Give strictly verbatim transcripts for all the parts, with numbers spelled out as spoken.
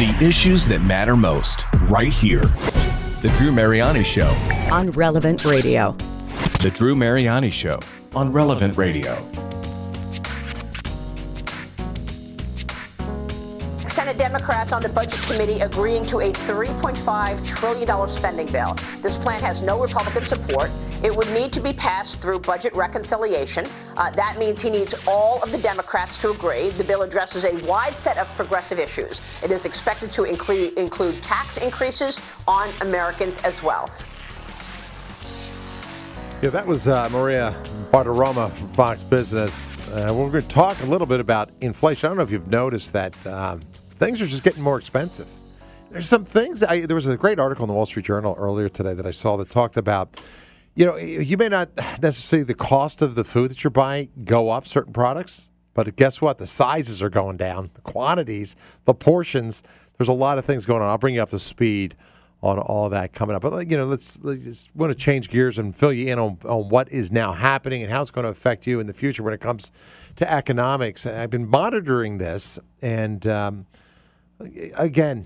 The issues that matter most, right here. The Drew Mariani Show. On Relevant Radio. The Drew Mariani Show on Relevant Radio. Senate Democrats on the Budget Committee agreeing to a three point five trillion dollars spending bill. This plan has no Republican support. It would need to be passed through budget reconciliation. Uh, that means he needs all of the Democrats to agree. The bill addresses a wide set of progressive issues. It is expected to include, include tax increases on Americans as well. Yeah, that was uh, Maria Bartiromo from Fox Business. Uh, we're going to talk a little bit about inflation. I don't know if you've noticed that um, things are just getting more expensive. There's some things. I, there was a great article in the Wall Street Journal earlier today that I saw that talked about, you know, you may not necessarily the cost of the food that you're buying go up, certain products, but guess what? The sizes are going down, the quantities, the portions. There's a lot of things going on. I'll bring you up to speed on all of that coming up. But, you know, let's, let's want to change gears and fill you in on, on what is now happening and how it's going to affect you in the future when it comes to economics. And I've been monitoring this, and um, again,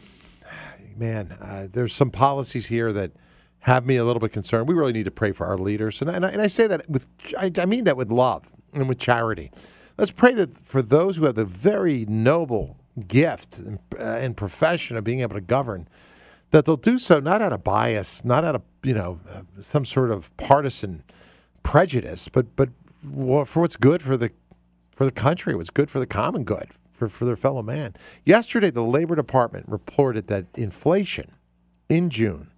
man, uh, there's some policies here that have me a little bit concerned. We really need to pray for our leaders. And I, and I, and I say that with, I, I mean that with love and with charity. Let's pray that for those who have the very noble gift and, uh, and profession of being able to govern, that they'll do so not out of bias, not out of, you know, uh, some sort of partisan prejudice, but but for what's good for the for the country, what's good for the common good, for, for their fellow man. Yesterday, the Labor Department reported that inflation in June,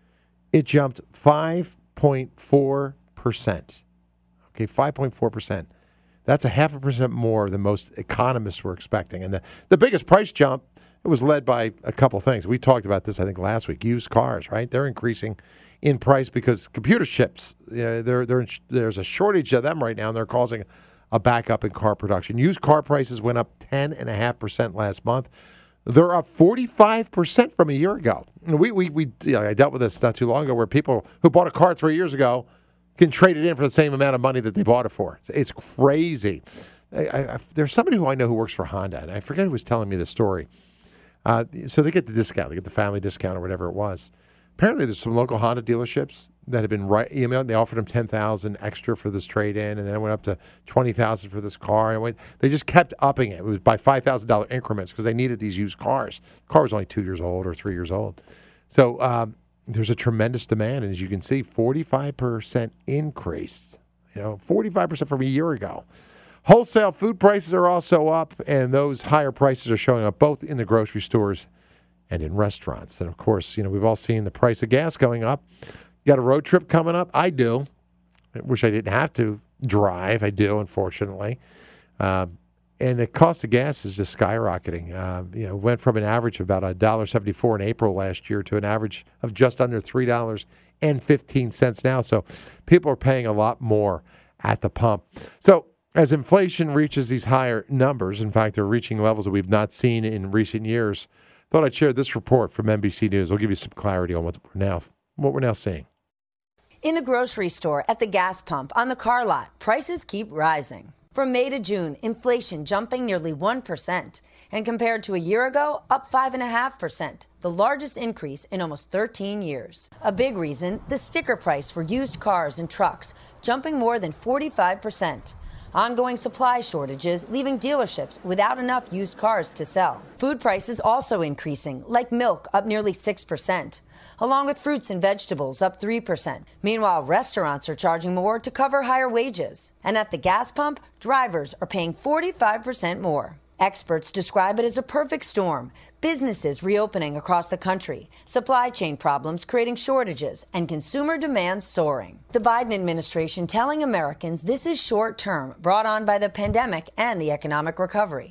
it jumped five point four percent. Okay, five point four percent. That's a half a percent more than most economists were expecting. And the, the biggest price jump, it was led by a couple things. We talked about this, I think, last week. Used cars, right? They're increasing in price because computer chips, you know, they're, they're, there's a shortage of them right now, and they're causing a backup in car production. Used car prices went up ten point five percent last month. They're up forty-five percent from a year ago. We, we, we, you know, I dealt with this not too long ago where people who bought a car three years ago can trade it in for the same amount of money that they bought it for. It's, it's crazy. I, I, there's somebody who I know who works for Honda, and I forget who was telling me the story. Uh, so they get the discount, they get the family discount or whatever it was. Apparently, there's some local Honda dealerships that have been right, emailed. They offered them ten thousand dollars extra for this trade-in, and then it went up to twenty thousand dollars for this car. And went, they just kept upping it. It was by five thousand dollars increments because they needed these used cars. The car was only two years old or three years old. So um, there's a tremendous demand, and as you can see, forty-five percent increase. You know, forty-five percent from a year ago. Wholesale food prices are also up, and those higher prices are showing up both in the grocery stores and in restaurants. And, of course, you know, we've all seen the price of gas going up. You got a road trip coming up? I do. I wish I didn't have to drive. I do, unfortunately. Um, and the cost of gas is just skyrocketing. Uh, you know, went from an average of about one dollar and seventy-four cents in April last year to an average of just under three dollars and fifteen cents now. So people are paying a lot more at the pump. So as inflation reaches these higher numbers, in fact, they're reaching levels that we've not seen in recent years, thought I'd share this report from N B C News. It'll give you some clarity on what we're now, what we're now seeing. In the grocery store, at the gas pump, on the car lot, prices keep rising. From May to June, inflation jumping nearly one percent. And compared to a year ago, up five point five percent, the largest increase in almost thirteen years. A big reason, the sticker price for used cars and trucks, jumping more than forty-five percent. Ongoing supply shortages leaving dealerships without enough used cars to sell. Food prices also increasing, like milk up nearly six percent, along with fruits and vegetables up three percent. Meanwhile, restaurants are charging more to cover higher wages. And at the gas pump, drivers are paying forty-five percent more. Experts describe it as a perfect storm. Businesses reopening across the country, supply chain problems creating shortages, and consumer demand soaring. The Biden administration telling Americans this is short term, brought on by the pandemic and the economic recovery.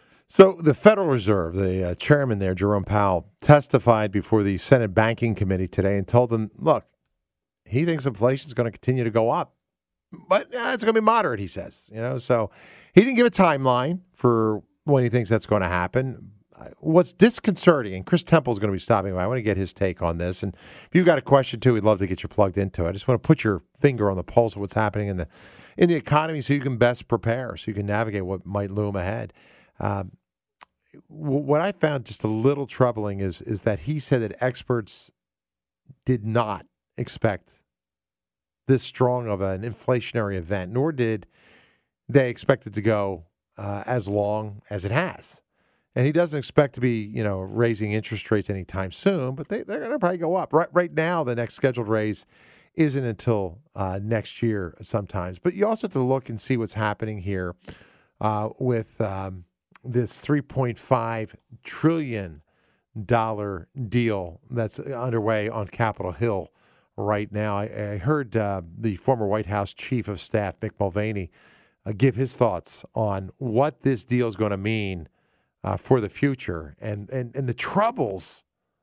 So the Federal Reserve, the uh, chairman there, Jerome Powell, testified before the Senate Banking Committee today and told them, look, he thinks inflation is going to continue to go up, but uh, it's going to be moderate, he says. You know, so he didn't give a timeline for when he thinks that's going to happen. What's disconcerting, and Chris Temple is going to be stopping by. I want to get his take on this. And if you've got a question, too, we'd love to get you plugged into it. I just want to put your finger on the pulse of what's happening in the in the economy so you can best prepare, so you can navigate what might loom ahead. Um, w- what I found just a little troubling is is that he said that experts did not expect this strong of an inflationary event, nor did they expect it to go uh, as long as it has. And he doesn't expect to be, you know, raising interest rates anytime soon, but they, they're going to probably go up. Right, right now, the next scheduled raise isn't until uh, next year sometimes. But you also have to look and see what's happening here uh, with um, this three point five trillion dollars deal that's underway on Capitol Hill right now. I, I heard uh, the former White House Chief of Staff, Mick Mulvaney, uh, give his thoughts on what this deal is going to mean uh, for the future and, and, and the troubles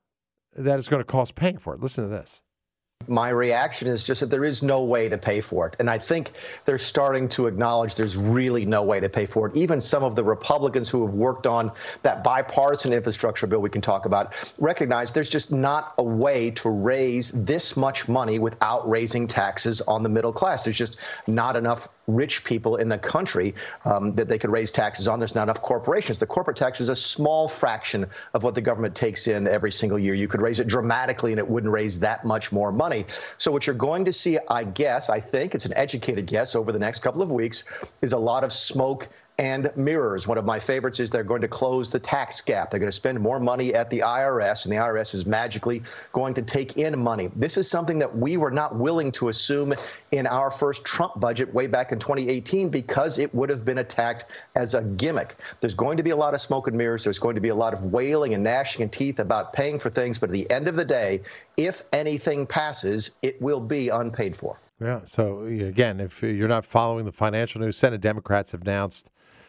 that it's going to cost paying for it. Listen to this. My reaction is just that there is no way to pay for it. And I think they're starting to acknowledge there's really no way to pay for it. Even some of the Republicans who have worked on that bipartisan infrastructure bill we can talk about recognize there's just not a way to raise this much money without raising taxes on the middle class. There's just not enough rich people in the country um, that they could raise taxes on. There's not enough corporations. The corporate tax is a small fraction of what the government takes in every single year. You could raise it dramatically and it wouldn't raise that much more money. So what you're going to see, I guess, I think it's an educated guess over the next couple of weeks, is a lot of smoke and mirrors. One of my favorites is they're going to close the tax gap. They're going to spend more money at the I R S, and the I R S is magically going to take in money. This is something that we were not willing to assume in our first Trump budget way back in twenty eighteen because it would have been attacked as a gimmick. There's going to be a lot of smoke and mirrors. There's going to be a lot of wailing and gnashing of teeth about paying for things. But at the end of the day, if anything passes, it will be unpaid for. Yeah. So, again, if you're not following the financial news, Senate Democrats have announced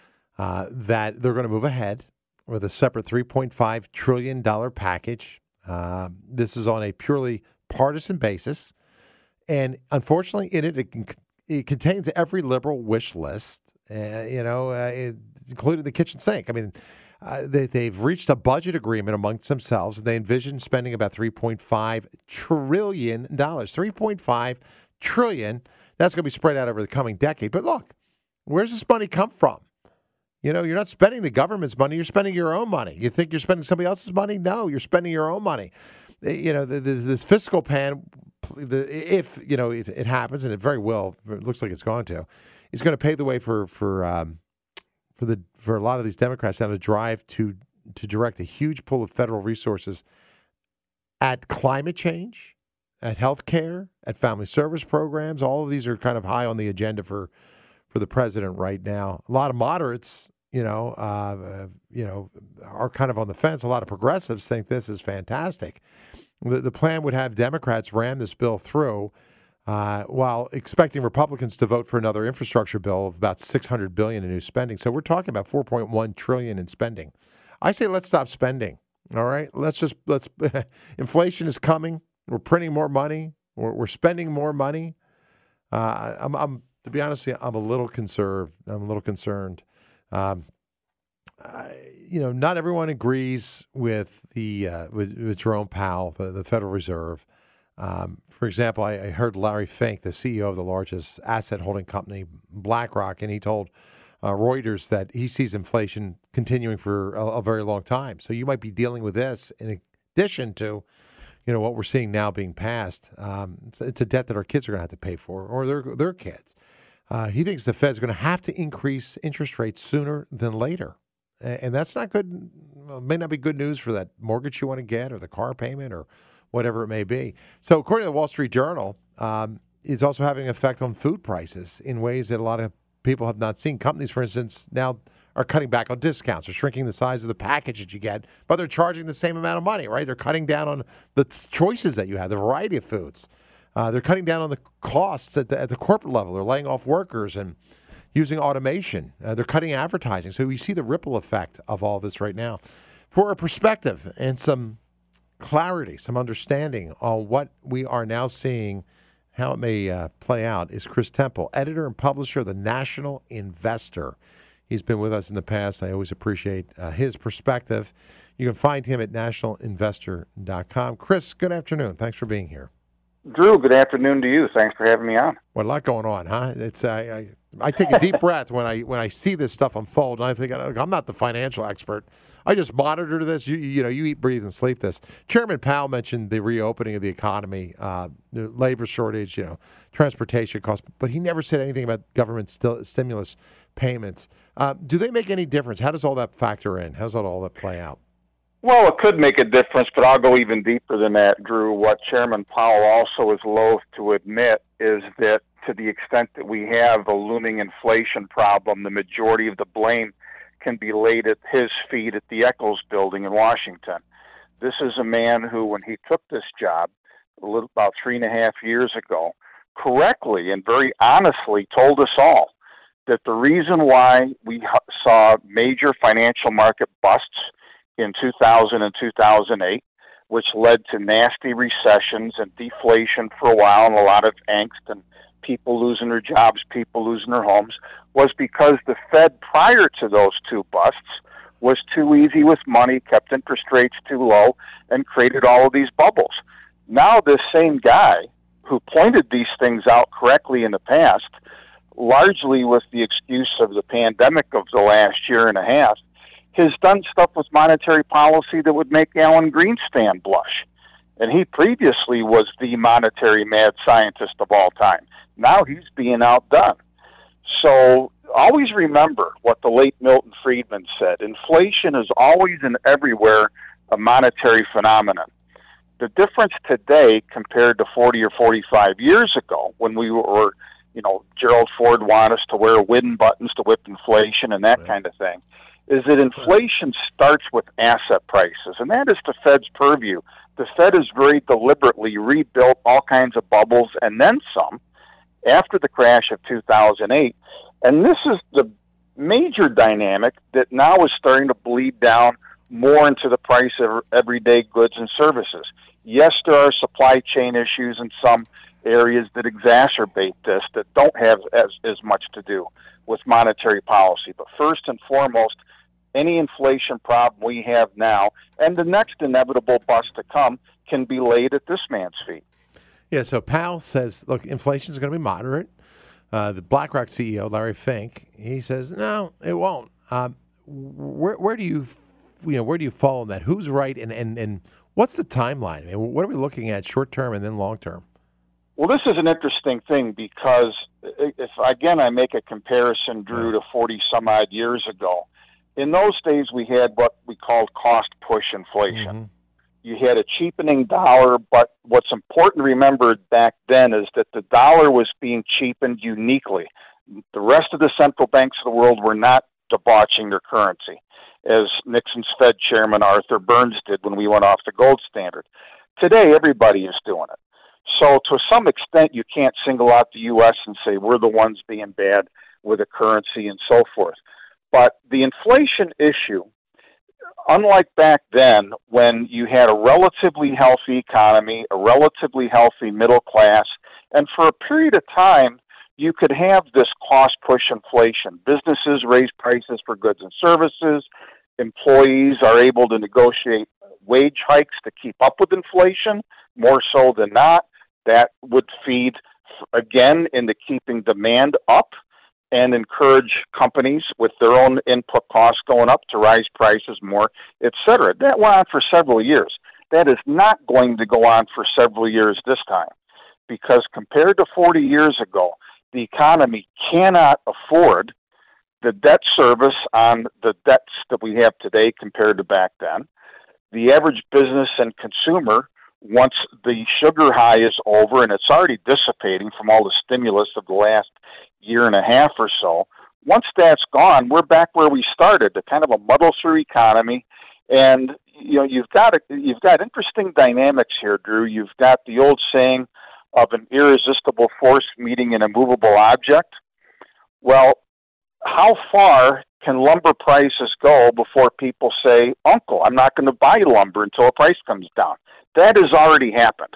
Uh, that they're going to move ahead with a separate three point five trillion dollars package. Uh, this is on a purely partisan basis. And unfortunately, in it, it, it contains every liberal wish list, uh, you know, uh, it, including the kitchen sink. I mean, uh, they, they've reached a budget agreement amongst themselves, and they envision spending about three point five trillion dollars. three point five trillion dollars. That's going to be spread out over the coming decade. But look, where's this money come from? You know, you're not spending the government's money. You're spending your own money. You think you're spending somebody else's money? No, you're spending your own money. You know, the, the, this fiscal plan, the, if, you know, it, it happens, and it very well, it looks like it's going to, is going to pave the way for for um, for the for a lot of these Democrats now to drive to to direct a huge pool of federal resources at climate change, at health care, at family service programs. All of these are kind of high on the agenda for for the president right now. A lot of moderates, you know, uh, you know, are kind of on the fence. A lot of progressives think this is fantastic. The, the plan would have Democrats ram this bill through uh, while expecting Republicans to vote for another infrastructure bill of about six hundred billion dollars in new spending. So we're talking about four point one trillion dollars in spending. I say let's stop spending. All right, let's just let's. Inflation is coming. We're printing more money. We're, we're spending more money. Uh, I'm, I'm to be honest with you, I'm a little concerned. I'm a little concerned. Um, I, you know, not everyone agrees with the uh, with, with Jerome Powell, the, the Federal Reserve. Um, for example, I, I heard Larry Fink, the C E O of the largest asset holding company, BlackRock, and he told uh, Reuters that he sees inflation continuing for a, a very long time. So you might be dealing with this in addition to, you know, what we're seeing now being passed. Um, it's, it's a debt that our kids are going to have to pay for, or their their kids. Uh, he thinks the Fed's going to have to increase interest rates sooner than later. And that's not good. Well, it may not be good news for that mortgage you want to get or the car payment or whatever it may be. So according to the Wall Street Journal, um, it's also having an effect on food prices in ways that a lot of people have not seen. Companies, for instance, now are cutting back on discounts or shrinking the size of the package that you get, but they're charging the same amount of money, right? They're cutting down on the choices that you have, the variety of foods. Uh, they're cutting down on the costs at the, at the corporate level. They're laying off workers and using automation. Uh, they're cutting advertising. So we see the ripple effect of all this right now. For a perspective and some clarity, some understanding on what we are now seeing, how it may uh, play out, is Chris Temple, editor and publisher of the National Investor. He's been with us in the past. I always appreciate uh, his perspective. You can find him at national investor dot com. Chris, good afternoon. Thanks for being here. Drew, good afternoon to you. Thanks for having me on. Well, a lot going on, huh? It's uh, I, I take a deep breath when I when I see this stuff unfold, and I think, I'm not the financial expert. I just monitor this. You you know, you eat, breathe, and sleep this. Chairman Powell mentioned the reopening of the economy, uh, the labor shortage, you know, transportation costs, but he never said anything about government st- stimulus payments. Uh, do they make any difference? How does all that factor in? How does that all that play out? Well, it could make a difference, but I'll go even deeper than that, Drew. What Chairman Powell also is loath to admit is that to the extent that we have a looming inflation problem, the majority of the blame can be laid at his feet at the Eccles building in Washington. This is a man who, when he took this job a little, about three and a half years ago, correctly and very honestly told us all that the reason why we saw major financial market busts in two thousand and two thousand eight, which led to nasty recessions and deflation for a while and a lot of angst and people losing their jobs, people losing their homes, was because the Fed prior to those two busts was too easy with money, kept interest rates too low, and created all of these bubbles. Now this same guy who pointed these things out correctly in the past, largely with the excuse of the pandemic of the last year and a half, has done stuff with monetary policy that would make Alan Greenspan blush. And he previously was the monetary mad scientist of all time. Now he's being outdone. So always remember what the late Milton Friedman said. Inflation is always and everywhere a monetary phenomenon. The difference today compared to forty or forty-five years ago when we were, you know, Gerald Ford wanted us to wear wooden buttons to whip inflation and that right. kind of thing, is that inflation starts with asset prices, and that is the Fed's purview. The Fed has very deliberately rebuilt all kinds of bubbles and then some after the crash of two thousand eight, and this is the major dynamic that now is starting to bleed down more into the price of everyday goods and services. Yes, there are supply chain issues in some areas that exacerbate this that don't have as, as much to do with monetary policy, but first and foremost, any inflation problem we have now and the next inevitable bust to come can be laid at this man's feet. Yeah, so Powell says, look, inflation is going to be moderate. Uh, the BlackRock C E O, Larry Fink, he says, no, it won't. Um, where, where do you, you know, where do you fall on that? Who's right, and, and, and what's the timeline? I mean, what are we looking at, short term and then long term? Well, this is an interesting thing because if, again, I make a comparison, Drew, to forty some odd years ago, in those days we had what we called cost push inflation. Mm-hmm. You had a cheapening dollar, but what's important to remember back then is that the dollar was being cheapened uniquely. The rest of the central banks of the world were not debauching their currency, as Nixon's Fed chairman Arthur Burns did when we went off the gold standard. Today, everybody is doing it. So to some extent, you can't single out the U S and say we're the ones being bad with the currency and so forth. But the inflation issue, unlike back then when you had a relatively healthy economy, a relatively healthy middle class, and for a period of time, you could have this cost push inflation. Businesses raise prices for goods and services. Employees are able to negotiate wage hikes to keep up with inflation, more so than not. That would feed, again, into keeping demand up and encourage companies with their own input costs going up to rise prices more, et cetera. That went on for several years. That is not going to go on for several years this time, because compared to forty years ago, the economy cannot afford the debt service on the debts that we have today compared to back then. The average business and consumer, once the sugar high is over, and it's already dissipating from all the stimulus of the last year and a half or so, once that's gone, we're back where we started, the kind of a muddle-through economy. And you know, you've got a, you've got interesting dynamics here, Drew. You've got the old saying of an irresistible force meeting an immovable object. Well, how far can lumber prices go before people say, Uncle, I'm not going to buy lumber until a price comes down? That has already happened.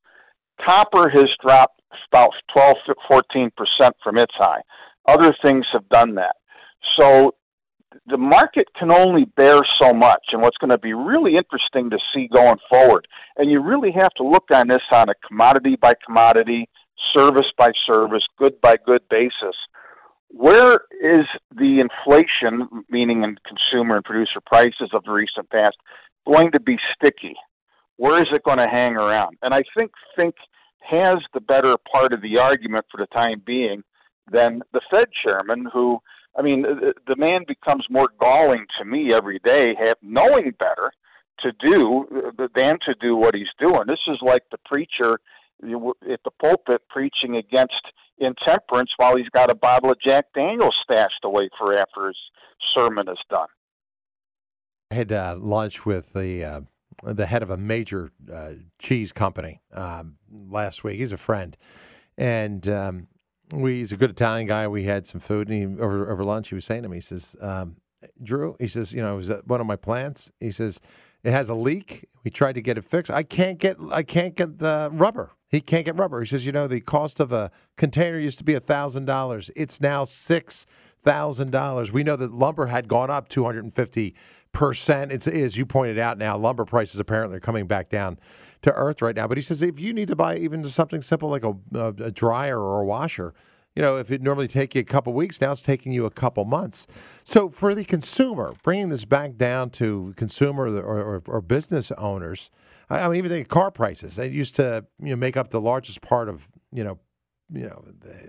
Copper has dropped about twelve, fourteen percent from its high. Other things have done that. So the market can only bear so much. And what's going to be really interesting to see going forward, and you really have to look on this on a commodity by commodity, service by service, good by good basis. where is the inflation, meaning in consumer and producer prices of the recent past, going to be sticky? Where is it going to hang around? And I think Fink has the better part of the argument for the time being than the Fed chairman, who, I mean, the man becomes more galling to me every day, have knowing better to do than to do what he's doing. This is like the preacher at the pulpit preaching against intemperance while he's got a bottle of Jack Daniels stashed away for after his sermon is done. I had uh, lunch with the uh, the head of a major uh, cheese company um, last week. He's a friend, and um, we, he's a good Italian guy. We had some food, and he, over over lunch, he was saying to me, he says, um, "Drew," he says, "you know, it was at one of my plants." He says, "It has a leak. We tried to get it fixed. I can't get I can't get the rubber. He can't get rubber." He says, "You know, the cost of a container used to be a thousand dollars. It's now six thousand dollars. We know that lumber had gone up two hundred and fifty percent. It's as you pointed out now. Lumber prices apparently are coming back down to earth right now. But he says if you need to buy even something simple like a, a, a dryer or a washer, you know, if it normally take you a couple weeks, now it's taking you a couple months. So for the consumer, bringing this back down to consumer or, or, or business owners, I, I mean, even think car prices. They used to you know make up the largest part of you know you know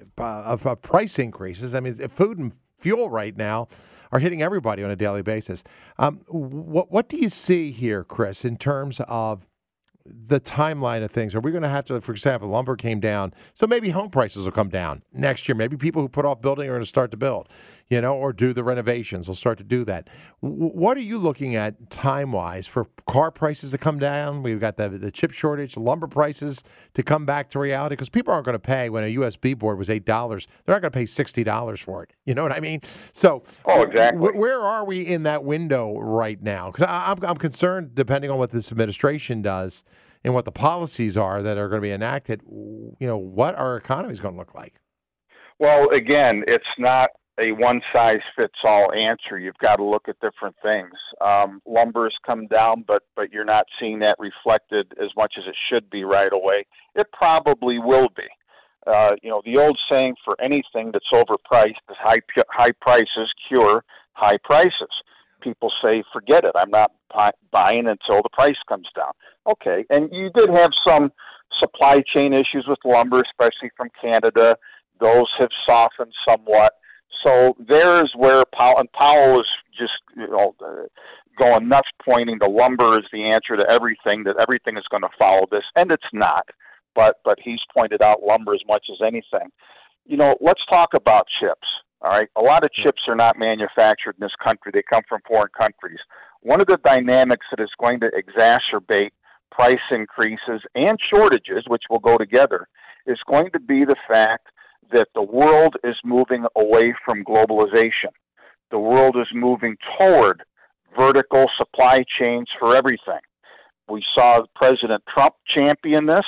of, of price increases. I mean, food and fuel right now are hitting everybody on a daily basis. Um, what what do you see here, Chris, in terms of the timeline of things? Are we going to have to, for example, lumber came down, so maybe home prices will come down next year. Maybe people who put off building are going to start to build, you know, or do the renovations. They'll start to do that. W- what are you looking at time-wise for car prices to come down? We've got the, the chip shortage, lumber prices to come back to reality, because people aren't going to pay when a U S B board was eight dollars. They're not going to pay sixty dollars for it. You know what I mean? So oh, exactly. W- where are we in that window right now? Because I'm, I'm concerned, depending on what this administration does, and what the policies are that are going to be enacted, you know, what our economy is going to look like. Well, again, it's not a one-size-fits-all answer. You've got to look at different things. Um, lumber's come down, but but you're not seeing that reflected as much as it should be right away. It probably will be. Uh, you know, the old saying for anything that's overpriced is high high prices cure high prices. People say, forget it, I'm not buying until the price comes down. Okay, and you did have some supply chain issues with lumber, especially from Canada. Those have softened somewhat. So there's where Powell, and Powell is just you know uh, going nuts, pointing to lumber as the answer to everything, that everything is going to follow this, and it's not. But but he's pointed out lumber as much as anything. You know, let's talk about chips. All right, a lot of chips are not manufactured in this country. They come from foreign countries. One of the dynamics that is going to exacerbate price increases and shortages, which will go together, is going to be the fact that the world is moving away from globalization. The world is moving toward vertical supply chains for everything. We saw President Trump champion this.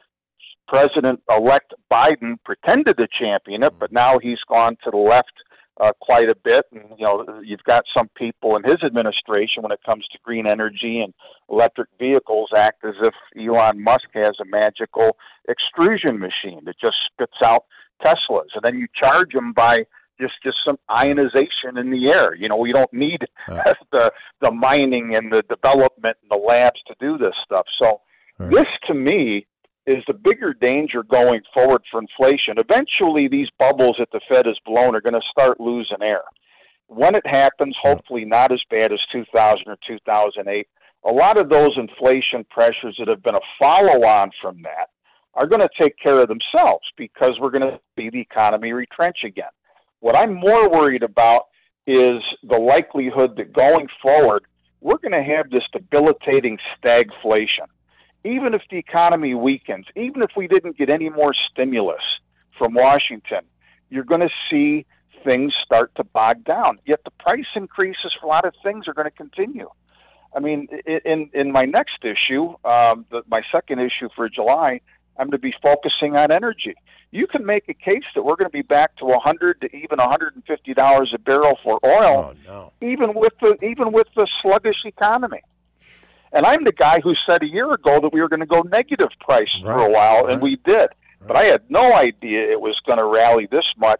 President-elect Biden pretended to champion it, but now he's gone to the left uh, quite a bit. And, you know, you've got some people in his administration when it comes to green energy and electric vehicles act as if Elon Musk has a magical extrusion machine that just spits out Teslas. And then you charge them by just, just some ionization in the air. You know, we don't need uh. the, the mining and the development and the labs to do this stuff. So right. This, to me, is the bigger danger going forward for inflation. Eventually, these bubbles that the Fed has blown are going to start losing air. When it happens, hopefully not as bad as two thousand or two thousand eight, a lot of those inflation pressures that have been a follow-on from that are going to take care of themselves, because we're going to see the economy retrench again. What I'm more worried about is the likelihood that going forward, we're going to have this debilitating stagflation. Even if the economy weakens, even if we didn't get any more stimulus from Washington, you're going to see things start to bog down. Yet the price increases for a lot of things are going to continue. I mean, in in my next issue, um, the, my second issue for July, I'm going to be focusing on energy. You can make a case that we're going to be back to one hundred to even one hundred fifty dollars a barrel for oil, oh, no. even with the even with the sluggish economy. And I'm the guy who said a year ago that we were going to go negative price right, for a while, right, and we did. Right. But I had no idea it was going to rally this much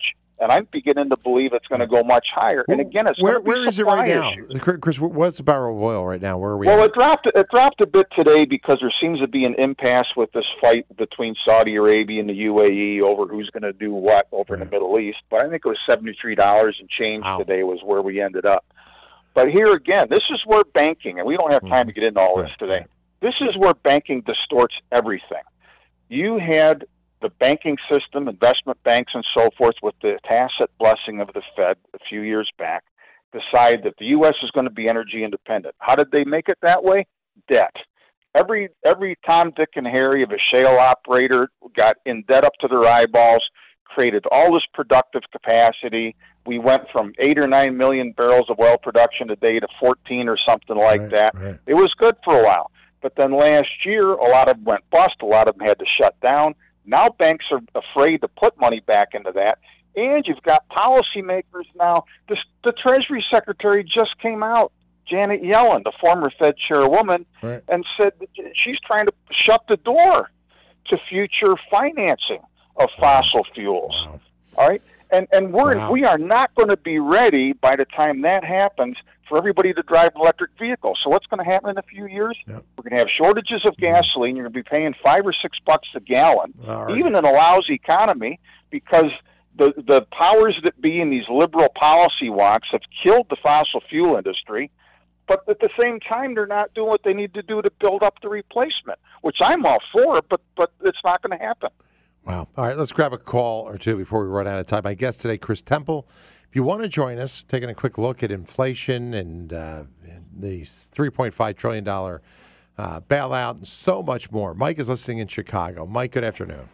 And I'm beginning to believe it's going to go much higher. And again, it's where, going to be where is it right issues. now, Chris? What's the barrel of oil right now? Where are we? Well, at? it dropped. It dropped a bit today because there seems to be an impasse with this fight between Saudi Arabia and the U A E over who's going to do what over right. in the Middle East. But I think it was seventy-three dollars and change wow. today was where we ended up. But here again, this is where banking, and we don't have time to get into all this today. This is where banking distorts everything. You had the banking system, investment banks and so forth, with the tacit blessing of the Fed a few years back, decide that the U S is going to be energy independent. How did they make it that way? Debt. Every every Tom, Dick, and Harry of a shale operator got in debt up to their eyeballs, created all this productive capacity. We went from eight or nine million barrels of oil production a day to fourteen or something like right, that. Right. It was good for a while. But then last year, a lot of them went bust. A lot of them had to shut down. Now banks are afraid to put money back into that. And you've got policymakers now. This, the Treasury Secretary just came out, Janet Yellen, the former Fed chairwoman, right. and said that she's trying to shut the door to future financing of fossil fuels. Wow. All right? And and we're Wow. we are not going to be ready by the time that happens for everybody to drive an electric vehicle. So what's going to happen in a few years? Yep. We're going to have shortages of gasoline. You're going to be paying five or six bucks a gallon, Right. even in a lousy economy, because the the powers that be in these liberal policy wonks have killed the fossil fuel industry. But at the same time, they're not doing what they need to do to build up the replacement, which I'm all for, but but it's not going to happen. Wow. All right, let's grab a call or two before we run out of time. My guest today, Chris Temple. If you want to join us, taking a quick look at inflation and, uh, and the three point five trillion dollars uh, bailout and so much more. Mike is listening in Chicago. Mike, good afternoon.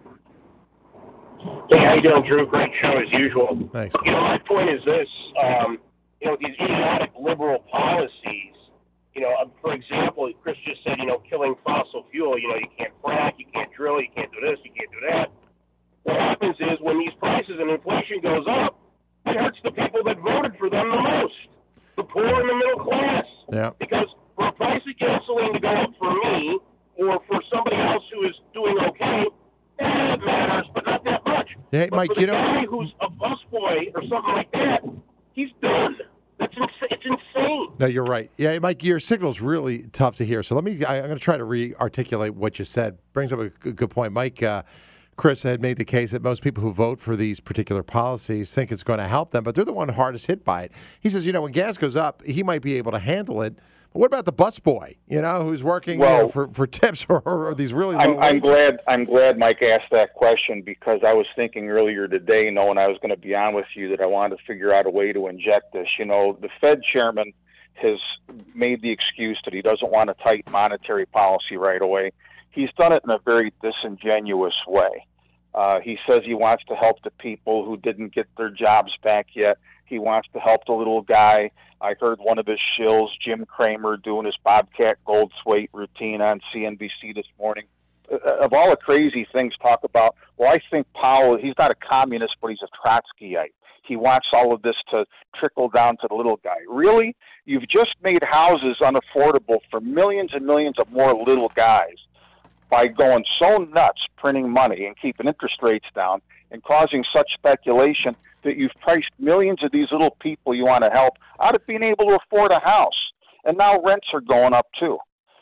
Hey, how you doing, Drew? Great show as usual. Thanks. You know, my point is this. Um, you know, these idiotic liberal policies, you know, uh, for example, Chris just said, you know, killing fossil fuel, you know, you can't frack, you can't drill, you can't do this, you can't do that. What happens is when these prices and inflation goes up, it hurts the people that voted for them the most, the poor and the middle class. Yeah. Because for a price of gasoline to go up for me or for somebody else who is doing okay, eh, it matters, but not that much. Hey, but Mike, for the you know, guy who's a busboy or something like that, he's done. That's ins- it's insane. No, you're right. Yeah, Mike, your signal's really tough to hear. So let me, I, I'm going to try to re-articulate what you said. Brings up a good, good point. Mike, uh, Chris had made the case that most people who vote for these particular policies think it's going to help them, but they're the one hardest hit by it. He says, you know, when gas goes up, he might be able to handle it. But what about the busboy, you know, who's working Well, you know, for, for tips or, or these really low I'm, I'm wages? glad I'm glad Mike asked that question, because I was thinking earlier today, knowing I was going to be on with you, that I wanted to figure out a way to inject this. You know, the Fed chairman has made the excuse that he doesn't want to tighten monetary policy right away. He's done it in a very disingenuous way. Uh, he says he wants to help the people who didn't get their jobs back yet. He wants to help the little guy. I heard one of his shills, Jim Cramer, doing his Bobcat Goldthwait routine on C N B C this morning. Uh, of all the crazy things, talk about, well, I think Powell, he's not a communist, but he's a Trotskyite. He wants all of this to trickle down to the little guy. Really? You've just made houses unaffordable for millions and millions of more little guys by going so nuts printing money and keeping interest rates down and causing such speculation that you've priced millions of these little people you want to help out of being able to afford a house. And now rents are going up too.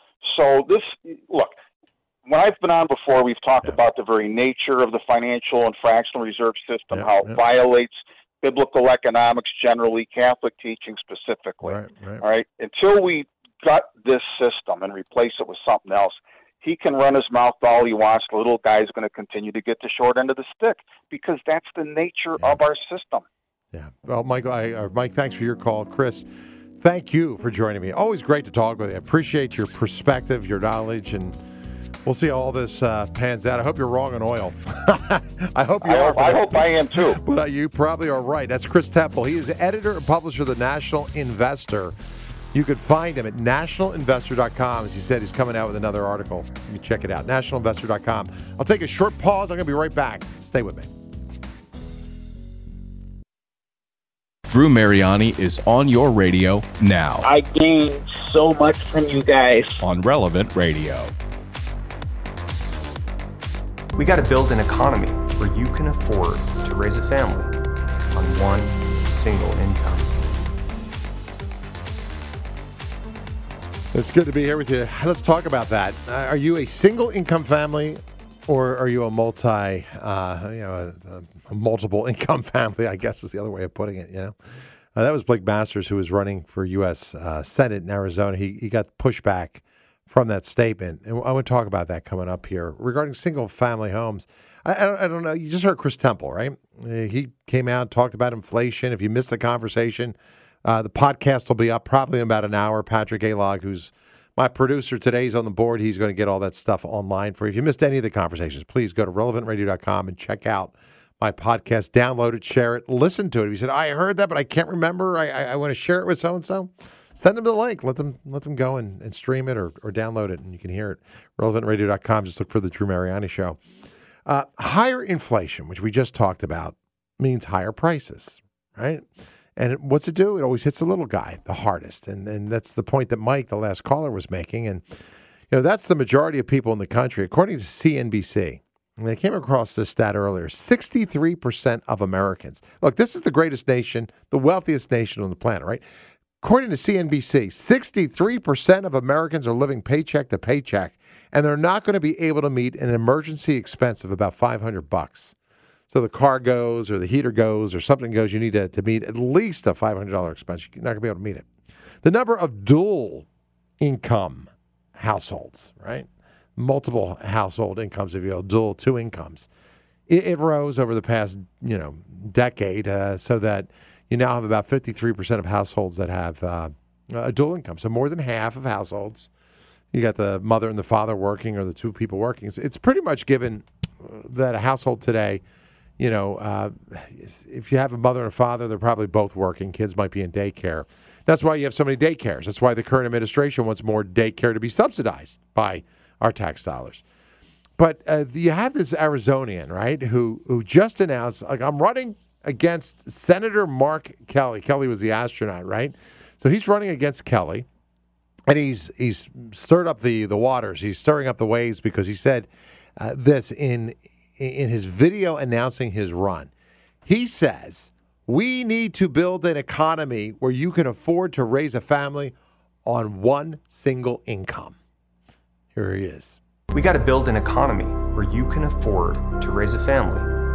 So this, look, when I've been on before, we've talked yeah. about the very nature of the financial and fractional reserve system, yeah, how yeah. it violates biblical economics generally, Catholic teaching specifically. Right, right. All right. Until we gut this system and replace it with something else, he can run his mouth all he wants. The little guy's going to continue to get the short end of the stick, because that's the nature yeah. of our system. Yeah. Well, Mike, I, uh, Mike, thanks for your call. Chris, thank you for joining me. Always great to talk with you. I appreciate your perspective, your knowledge, and we'll see how all this uh, pans out. I hope you're wrong on oil. I hope you I are. Hope, I hope I am too. But uh, you probably are right. That's Chris Temple. He is editor and publisher of the National Investor. You could find him at national investor dot com. As he said, he's coming out with another article. You can check it out, national investor dot com. I'll take a short pause. I'm going to be right back. Stay with me. Drew Mariani is on your radio now. I gained so much from you guys. On Relevant Radio. We got to build an economy where you can afford to raise a family on one single income. It's good to be here with you. Let's talk about that. Uh, are you a single income family, or are you a multi, uh, you know, a, a multiple income family? I guess is the other way of putting it. You know, uh, that was Blake Masters, who was running for U S Uh, Senate in Arizona. He he got pushback from that statement, and I want to talk about that coming up here regarding single family homes. I, I, don't, I don't know. You just heard Chris Temple, right? Uh, he came out, talked about inflation. If you missed the conversation, uh, the podcast will be up probably in about an hour. Patrick Alog, who's my producer today, is on the board. He's going to get all that stuff online for you. If you missed any of the conversations, please go to relevant radio dot com and check out my podcast. Download it, share it, listen to it. If you said, I heard that, but I can't remember. I, I, I want to share it with so-and-so. Send them the link. Let them let them go and, and stream it or, or download it, and you can hear it. relevant radio dot com. Just look for the Drew Mariani Show. Uh, higher inflation, which we just talked about, means higher prices, right? And it, what's it do? It always hits the little guy the hardest. And, and that's the point that Mike, the last caller, was making. And, you know, that's the majority of people in the country. According to C N B C, and I came across this stat earlier, sixty-three percent of Americans. Look, this is the greatest nation, the wealthiest nation on the planet, right? According to C N B C, sixty-three percent of Americans are living paycheck to paycheck, and they're not going to be able to meet an emergency expense of about five hundred bucks. So the car goes or the heater goes or something goes, you need to, to meet at least a five hundred dollars expense. You're not going to be able to meet it. The number of dual income households, right? Multiple household incomes, if you will, dual two incomes. It, it rose over the past, you know, decade uh, so that you now have about fifty-three percent of households that have uh, a dual income. So more than half of households, you got the mother and the father working or the two people working. It's, it's pretty much given that a household today, you know, uh, if you have a mother and a father, they're probably both working. Kids might be in daycare. That's why you have so many daycares. That's why the current administration wants more daycare to be subsidized by our tax dollars. But uh, you have this Arizonian, right, who who just announced, like, I'm running against Senator Mark Kelly. Kelly was the astronaut, right? So he's running against Kelly, and he's he's stirred up the, the waters. He's stirring up the waves because he said uh, this in in his video announcing his run. He says, we need to build an economy where you can afford to raise a family on one single income. Here he is. We got to build an economy where you can afford to raise a family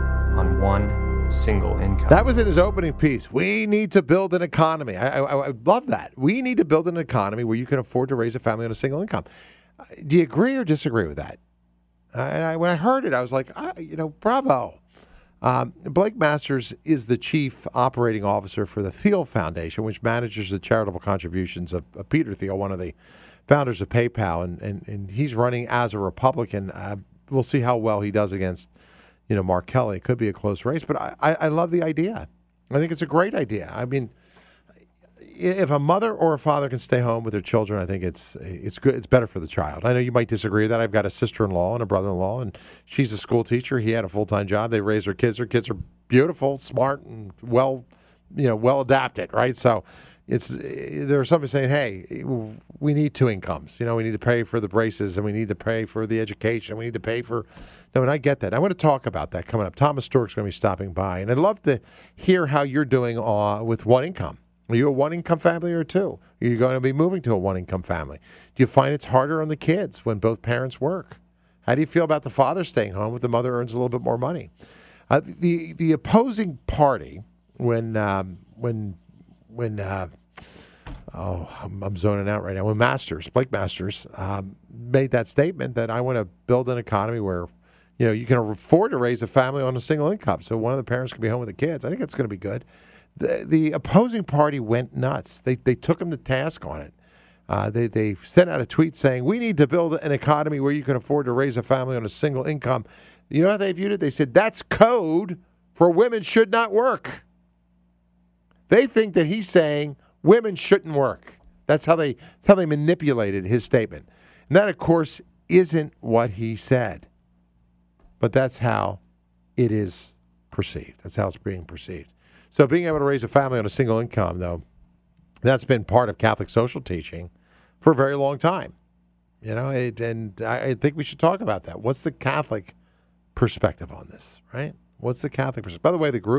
on one single income. That was in his opening piece. We need to build an economy. I, I, I love that. We need to build an economy where you can afford to raise a family on a single income. Uh, do you agree or disagree with that? Uh, and I, when I heard it, I was like, ah, you know, bravo. Um, Blake Masters is the chief operating officer for the Thiel Foundation, which manages the charitable contributions of, of Peter Thiel, one of the founders of PayPal, and, and, and he's running as a Republican. Uh, we'll see how well he does against, you know, Mark Kelly. It could be a close race, but I, I, I love the idea. I think it's a great idea. I mean, if a mother or a father can stay home with their children, I think it's it's good. It's better for the child. I know you might disagree with that. I've got a sister-in-law and a brother-in-law, and she's a school teacher. He had a full-time job. They raise their kids. Their kids are beautiful, smart, and well, you know, well adapted, right? So it's there's somebody saying, hey, we need two incomes. You know, we need to pay for the braces, and we need to pay for the education. We need to pay for. No, and I get that. I want to talk about that coming up. Thomas Stork's going to be stopping by, and I'd love to hear how you're doing uh, with one income. Are you a one-income family or two? Are you going to be moving to a one-income family? Do you find it's harder on the kids when both parents work? How do you feel about the father staying home if the mother earns a little bit more money? Uh, the the opposing party, when um, when when uh, oh I'm, I'm zoning out right now. When Masters, Blake Masters, um, made that statement that I want to build an economy where, you know, you can afford to raise a family on a single income, so one of the parents can be home with the kids. I think it's going to be good. The, the opposing party went nuts. They they took him to task on it. Uh, they they sent out a tweet saying, we need to build an economy where you can afford to raise a family on a single income. You know how they viewed it? They said, that's code for women should not work. They think that he's saying women shouldn't work. That's how they that's how they manipulated his statement. And that, of course, isn't what he said. But that's how it is perceived. That's how it's being perceived. So being able to raise a family on a single income, though, that's been part of Catholic social teaching for a very long time. You know, it, and I, I think we should talk about that. What's the Catholic perspective on this, right? What's the Catholic perspective? By the way, the group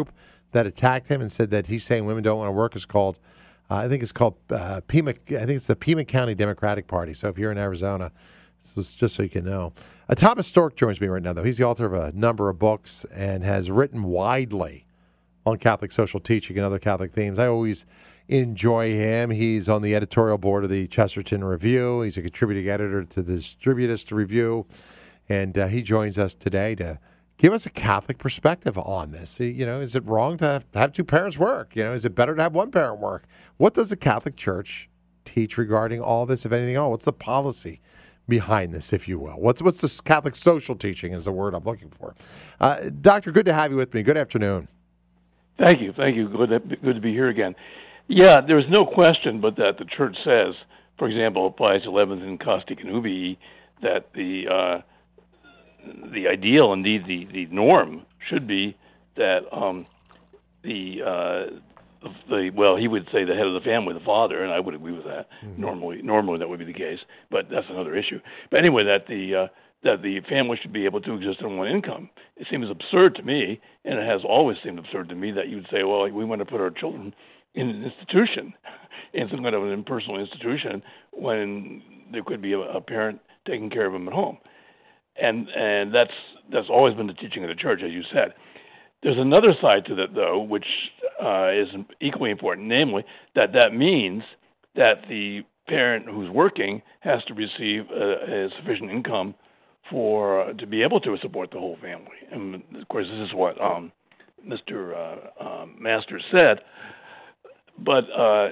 that attacked him and said that he's saying women don't want to work is called, uh, I think it's called uh, Pima. I think it's the Pima County Democratic Party. So if you're in Arizona, this is just so you can know. Uh, Thomas Stork joins me right now, though. He's the author of a number of books and has written widely on Catholic social teaching and other Catholic themes. I always enjoy him. He's on the editorial board of the Chesterton Review. He's a contributing editor to the Distributist Review, and uh, he joins us today to give us a Catholic perspective on this. You know, is it wrong to have two parents work? You know, is it better to have one parent work? What does the Catholic Church teach regarding all this, if anything at all? What's the policy behind this, if you will? What's what's the Catholic social teaching is the word I'm looking for. Uh, Doctor, good to have you with me. Good afternoon. Thank you. Thank you. Good to, good to be here again. Yeah, there's no question but that the Church says, for example, applies eleventh in Casti Connubii, that the uh, the ideal, indeed the, the norm, should be that um, the uh, the well, he would say the head of the family, the father, and I would agree with that. Mm-hmm. Normally, normally that would be the case, but that's another issue. But anyway, that the uh, that the family should be able to exist on one income. It seems absurd to me, and it has always seemed absurd to me, that you'd say, well, we want to put our children in an institution, in some kind of an impersonal institution, when there could be a, a parent taking care of them at home. And and that's that's always been the teaching of the Church, as you said. There's another side to that, though, which uh, is equally important, namely that that means that the parent who's working has to receive a, a sufficient income for uh, to be able to support the whole family. And of course, this is what um, Mister Uh, um, Masters said. But uh,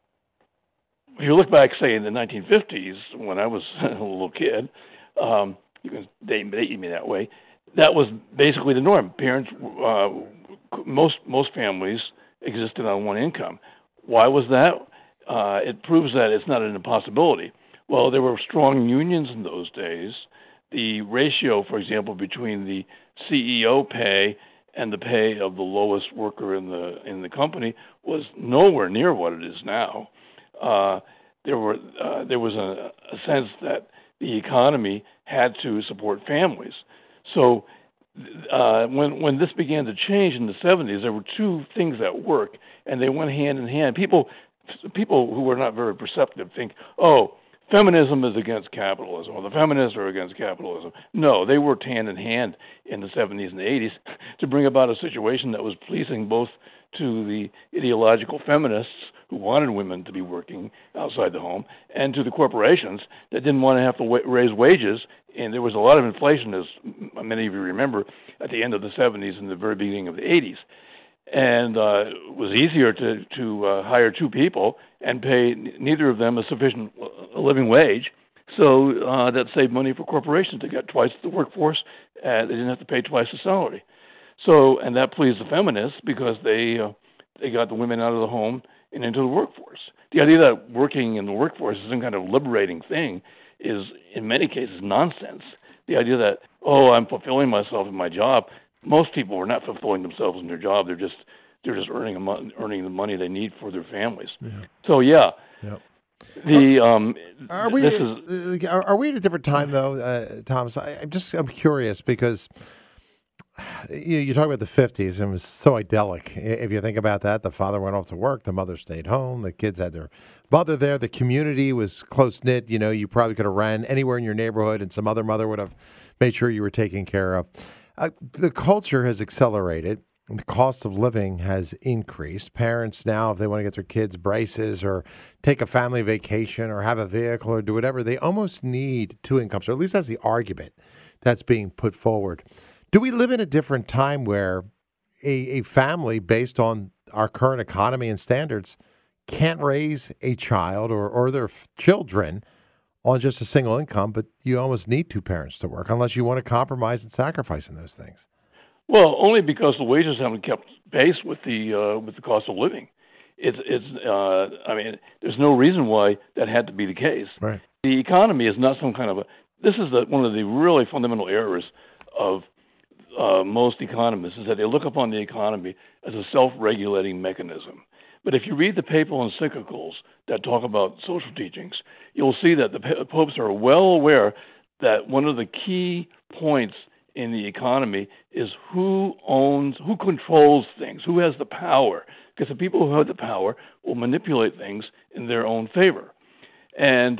if you look back, say, in the nineteen fifties, when I was a little kid, um, you can date, date me that way, that was basically the norm. Parents, uh, most most families existed on one income. Why was that? Uh, it proves that it's not an impossibility. Well, there were strong unions in those days. The ratio, for example, between the C E O pay and the pay of the lowest worker in the in the company was nowhere near what it is now. Uh, there were uh, there was a, a sense that the economy had to support families. So uh, when when this began to change in the seventies, there were two things at work, and they went hand in hand. People people who were not very perceptive think, oh, feminism is against capitalism, or the feminists are against capitalism. No, they worked hand in hand in the seventies and the eighties to bring about a situation that was pleasing both to the ideological feminists who wanted women to be working outside the home, and to the corporations that didn't want to have to wa- raise wages. And there was a lot of inflation, as many of you remember, at the end of the seventies and the very beginning of the eighties. And uh, it was easier to, to uh, hire two people and pay neither of them a sufficient living wage. So uh, that saved money for corporations. They got twice the workforce, and they didn't have to pay twice the salary. So, and that pleased the feminists because they uh, they got the women out of the home and into the workforce. The idea that working in the workforce is some kind of liberating thing is, in many cases, nonsense. The idea that, oh, I'm fulfilling myself in my job. Most people are not fulfilling themselves in their job. They're just they're just earning a mo- earning the money they need for their families. Yeah. So yeah, yep. the um, are we this is, are, are we at a different time though, uh, Thomas? I, I'm just I'm curious because you, you talk about the fifties and it was so idyllic. If you think about that, the father went off to work, the mother stayed home, the kids had their mother there, the community was close knit. You know, you probably could have ran anywhere in your neighborhood, and some other mother would have made sure you were taken care of. Uh, the culture has accelerated. The cost of living has increased. Parents now, if they want to get their kids braces or take a family vacation or have a vehicle or do whatever, they almost need two incomes, or at least that's the argument that's being put forward. Do we live in a different time where a, a family, based on our current economy and standards, can't raise a child or, or their f- children on just a single income, but you almost need two parents to work unless you want to compromise and sacrifice in those things? Well, only because the wages haven't kept pace with the uh, with the cost of living. It's it's. Uh, I mean, there's no reason why that had to be the case. Right. The economy is not some kind of a. This is the, one of the really fundamental errors of uh, most economists, is that they look upon the economy as a self-regulating mechanism. But if you read the papal encyclicals that talk about social teachings, you'll see that the popes are well aware that one of the key points in the economy is who owns, who controls things, who has the power. Because the people who have the power will manipulate things in their own favor. And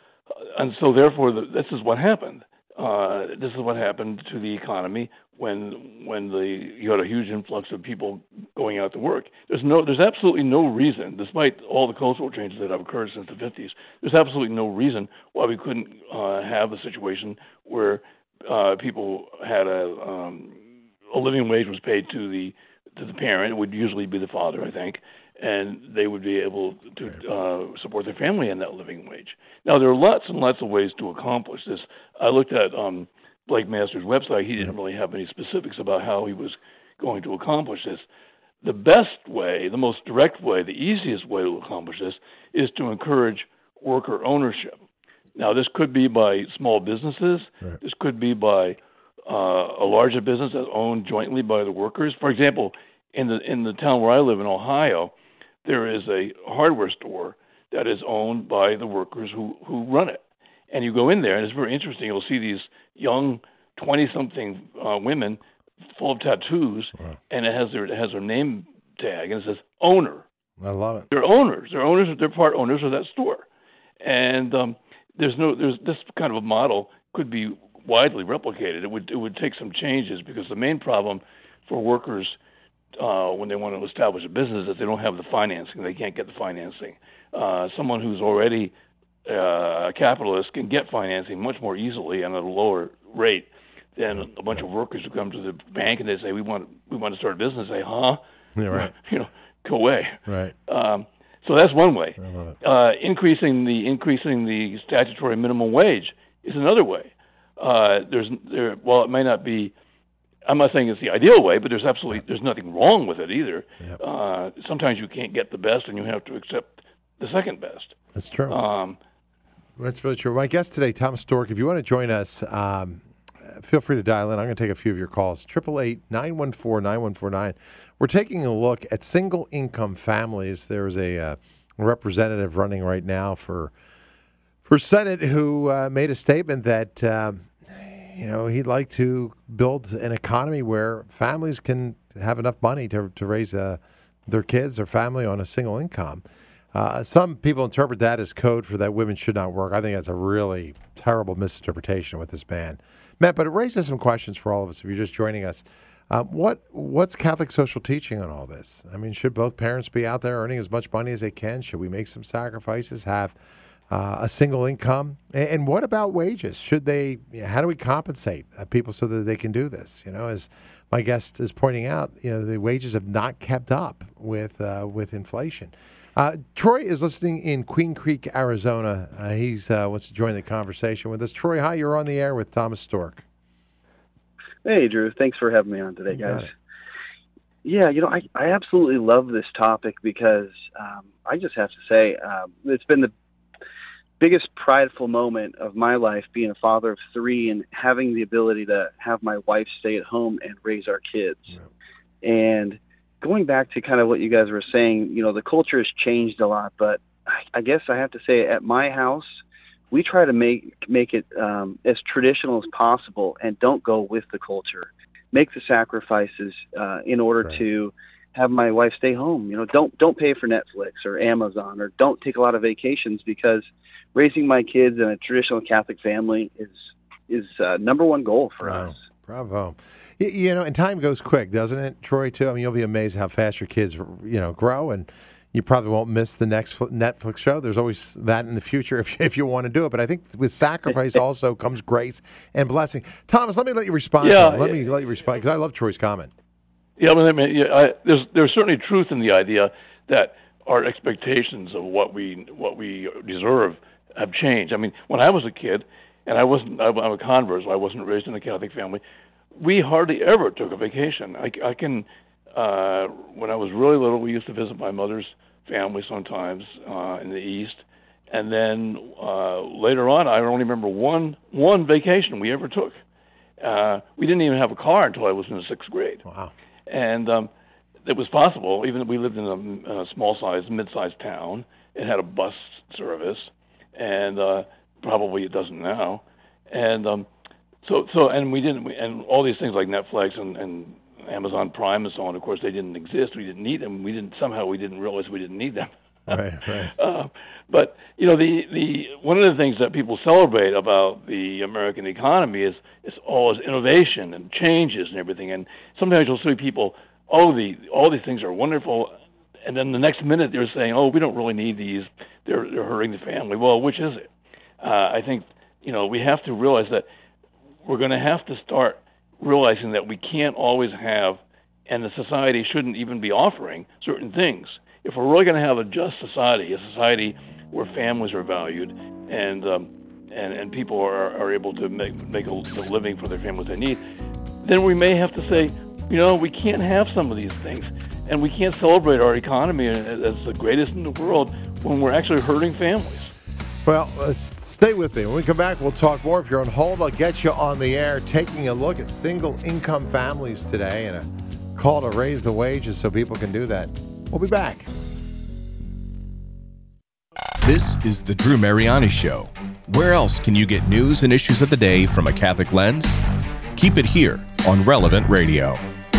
and so therefore, the, this is what happened. Uh, this is what happened to the economy when when the you had a huge influx of people going out to work. There's no, there's absolutely no reason, despite all the cultural changes that have occurred since the fifties. There's absolutely no reason why we couldn't uh, have a situation where uh, people had a um, a living wage was paid to the to the parent. It would usually be the father, I think, and they would be able to uh, support their family on that living wage. Now, there are lots and lots of ways to accomplish this. I looked at um, Blake Masters' website. He didn't really have any specifics about how he was going to accomplish this. The best way, the most direct way, the easiest way to accomplish this is to encourage worker ownership. Now, this could be by small businesses. Right. This could be by uh, a larger business that's owned jointly by the workers. For example, in the in the town where I live in Ohio, there is a hardware store that is owned by the workers who, who run it. And you go in there, and it's very interesting. You'll see these young twenty-something uh, women full of tattoos, wow. and it has their it has their name tag, and it says owner. I love it. They're owners. They're owners. They're part owners of that store. And um, there's no there's this kind of a model could be widely replicated. It would it would take some changes because the main problem for workers uh, when they want to establish a business is they don't have the financing. They can't get the financing. Uh, someone who's already uh, a capitalist can get financing much more easily and at a lower rate than a bunch of workers who come to the bank and they say we want we want to start a business. They say, huh? Yeah, right. You know, go away. Right. Um, so that's one way. I love it. Uh, increasing the increasing the statutory minimum wage is another way. Uh, there's there. Well, it may not be. I'm not saying it's the ideal way, but there's absolutely there's nothing wrong with it either. Yep. Uh, sometimes you can't get the best, and you have to accept the second best. That's true. Um, That's really true. My guest today, Thomas Stork. If you want to join us, um, feel free to dial in. I'm going to take a few of your calls. Triple eight nine one four nine one four nine. We're taking a look at single income families. There's a uh, representative running right now for for Senate who uh, made a statement that. Um, You know, he'd like to build an economy where families can have enough money to to raise uh, their kids, their family on a single income. Uh, some people interpret that as code for that women should not work. I think that's a really terrible misinterpretation with this ban. Matt, but it raises some questions for all of us if you're just joining us. Um, what What's Catholic social teaching on all this? I mean, should both parents be out there earning as much money as they can? Should we make some sacrifices, have Uh, a single income, and, and what about wages? Should they? How do we compensate uh, people so that they can do this? You know, as my guest is pointing out, you know, the wages have not kept up with uh, with inflation. Uh, Troy is listening in Queen Creek, Arizona. Uh, he's uh, wants to join the conversation with us. Troy, hi, you're on the air with Thomas Stork. Hey, Drew. Thanks for having me on today, guys. Yeah, you know, I, I absolutely love this topic because um, I just have to say um, it's been the biggest prideful moment of my life being a father of three and having the ability to have my wife stay at home and raise our kids. Yeah. And going back to kind of what you guys were saying, you know, the culture has changed a lot, but I guess I have to say at my house, we try to make make it um, as traditional as possible and don't go with the culture. Make the sacrifices uh, in order right. to have my wife stay home. You know, don't don't pay for Netflix or Amazon, or don't take a lot of vacations, because raising my kids in a traditional Catholic family is is uh, number one goal for Bravo. us. Bravo. You, you know, and time goes quick, doesn't it, Troy, too? I mean, you'll be amazed how fast your kids, you know, grow, and you probably won't miss the next Netflix show. There's always that in the future if, if you want to do it. But I think with sacrifice also comes grace and blessing. Thomas, let me let you respond yeah, to him. Let yeah. me let you respond, because I love Troy's comment. Yeah, I mean, yeah, I, there's there's certainly truth in the idea that our expectations of what we what we deserve have changed. I mean, when I was a kid, and I wasn't, I'm a convert, so I wasn't raised in a Catholic family, we hardly ever took a vacation. I, I can, uh, when I was really little, we used to visit my mother's family sometimes uh, in the East, and then uh, later on, I only remember one one vacation we ever took. Uh, we didn't even have a car until I was in the sixth grade. Wow. And um, it was possible, even though we lived in a, a small-sized, mid-sized town. It had a bus service, and uh, probably it doesn't now. And um, So, so, and we didn't, and all these things like Netflix and, and Amazon Prime and so on. Of course, they didn't exist. We didn't need them. We didn't somehow we didn't realize we didn't need them. Right, right. Uh, but you know, the, the one of the things that people celebrate about the American economy is is all is innovation and changes and everything. And sometimes you'll see people, oh, the all these things are wonderful, and then the next minute they're saying, oh, we don't really need these. They're they're hurting the family. Well, which is it? Uh, I think you know we have to realize that we're going to have to start realizing that we can't always have, and the society shouldn't even be offering certain things. If we're really going to have a just society, a society where families are valued and um, and, and people are, are able to make make a, a living for their families they need, then we may have to say, you know, we can't have some of these things, and we can't celebrate our economy as, as the greatest in the world when we're actually hurting families. Well, uh, stay with me. When we come back, we'll talk more. If you're on hold, I'll get you on the air, taking a look at single-income families today and a call to raise the wages so people can do that. We'll be back. This is the Drew Mariani Show. Where else can you get news and issues of the day from a Catholic lens? Keep it here on Relevant Radio.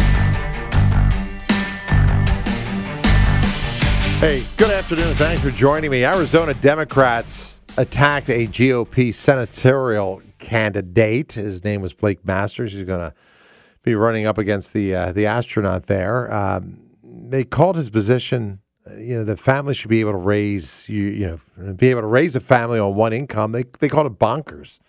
Hey, good afternoon. Thanks for joining me. Arizona Democrats attacked a G O P senatorial candidate. His name was Blake Masters. He's going to be running up against the uh, the astronaut there. Um, they called his position, you know, the family should be able to raise you, you know, be able to raise a family on one income. They they called it bonkers,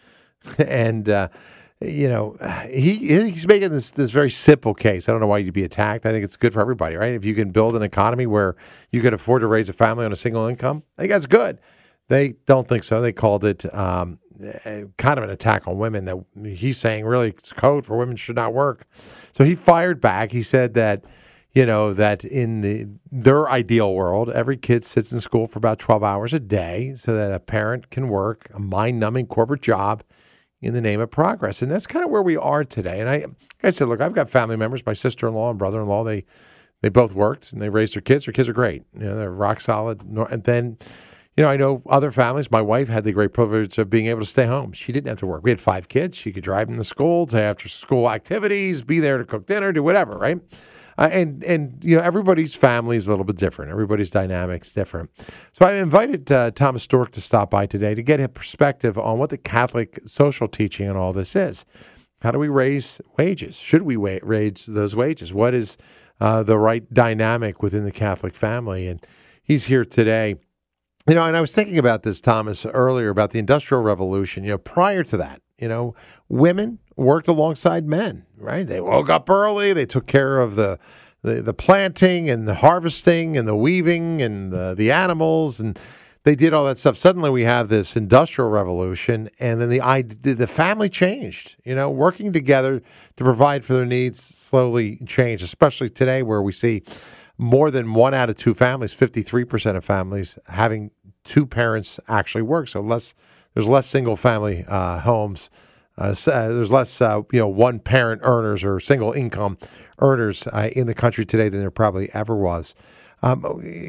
and uh, you know, he he's making this this very simple case. I don't know why you'd be attacked. I think it's good for everybody, right? If you can build an economy where you can afford to raise a family on a single income, I think that's good. They don't think so. They called it um, kind of an attack on women. That he's saying really it's code for women should not work. So he fired back. He said that. You know, that in the, their ideal world, every kid sits in school for about twelve hours a day so that a parent can work a mind-numbing corporate job in the name of progress. And that's kind of where we are today. And I, like I said, look, I've got family members, my sister-in-law and brother-in-law, they they both worked and they raised their kids. Their kids are great. You know, they're rock solid. And then, you know, I know other families. My wife had the great privilege of being able to stay home. She didn't have to work. We had five kids. She could drive them to school, to after-school activities, be there to cook dinner, do whatever, right? Uh, and, and you know, everybody's family is a little bit different. Everybody's dynamic's different. So I invited uh, Thomas Stork to stop by today to get a perspective on what the Catholic social teaching and all this is. How do we raise wages? Should we wa- raise those wages? What is uh, the right dynamic within the Catholic family? And he's here today. You know, and I was thinking about this, Thomas, earlier about the Industrial Revolution. You know, prior to that, you know, women worked alongside men, right? They woke up early. They took care of the the, the planting and the harvesting and the weaving and the, the animals, and they did all that stuff. Suddenly we have this Industrial Revolution, and then the the family changed. You know, working together to provide for their needs slowly changed, especially today where we see more than one out of two families, fifty-three percent of families, having two parents actually work. So less, there's less single-family uh, homes. Uh, so, uh, there's less, uh, you know, one-parent earners or single-income earners uh, in the country today than there probably ever was. Um,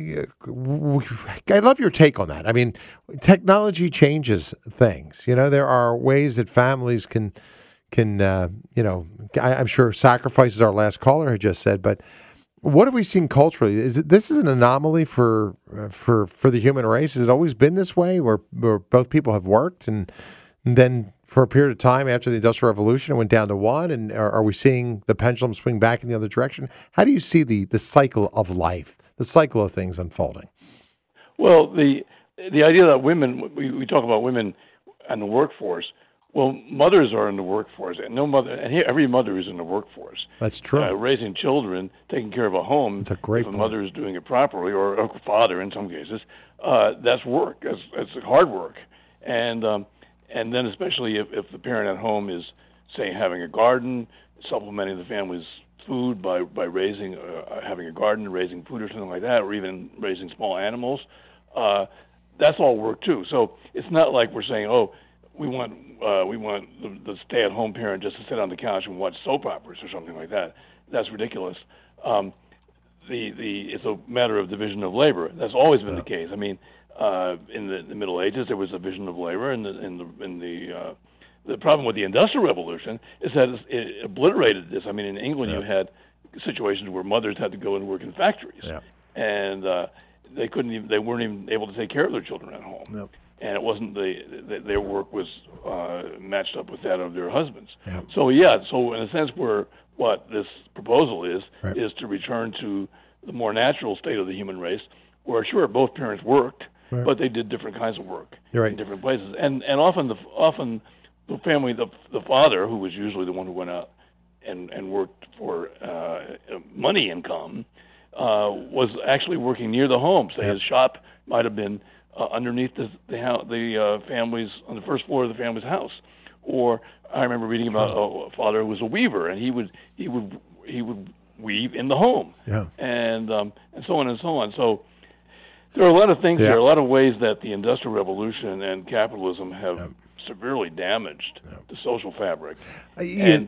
I love your take on that. I mean, technology changes things. You know, there are ways that families can, can uh, you know, I, I'm sure sacrifices our last caller had just said, but what have we seen culturally? Is it, this is an anomaly for uh, for for the human race? Has it always been this way, where where both people have worked, and, and then for a period of time after the Industrial Revolution, it went down to one? And are, are we seeing the pendulum swing back in the other direction? How do you see the the cycle of life, the cycle of things unfolding? Well, the the idea that women, we, we talk about women and the workforce. Well, mothers are in the workforce, and no mother, and here, every mother is in the workforce. That's true. Uh, raising children, taking care of a home. That's a great if point. a mother is doing it properly, or a father in some cases, uh, that's work. That's, that's hard work, and um, and then especially if, if the parent at home is, say, having a garden, supplementing the family's food by by raising, uh, having a garden, raising food or something like that, or even raising small animals. Uh, that's all work too. So it's not like we're saying, oh, we want uh, we want the, the stay-at-home parent just to sit on the couch and watch soap operas or something like that. That's ridiculous. Um, the the it's a matter of division of labor. That's always been the case. I mean, uh, in the, the Middle Ages, there was a division of labor. In the in the in the uh, the problem with the Industrial Revolution is that it obliterated this. I mean, in England, yeah. you had situations where mothers had to go and work in factories, yeah. and uh, they couldn't even, they weren't even able to take care of their children at home. Nope. And it wasn't the, the their work was uh, matched up with that of their husbands. Yeah. So yeah, so in a sense, where what this proposal is right. is to return to the more natural state of the human race, where sure both parents worked, right. but they did different kinds of work You're right. in different places, and and often the often the family, the the father, who was usually the one who went out and and worked for uh, money income, uh, was actually working near the home. Say yeah. his shop might have been uh, underneath the the, the uh, family's on the first floor of the family's house, or I remember reading about a father who was a weaver, and he would he would he would weave in the home, yeah. and um, and so on and so on. So there are a lot of things. Yeah. There are a lot of ways that the Industrial Revolution and capitalism have yeah. severely damaged yeah. the social fabric. Uh, you, and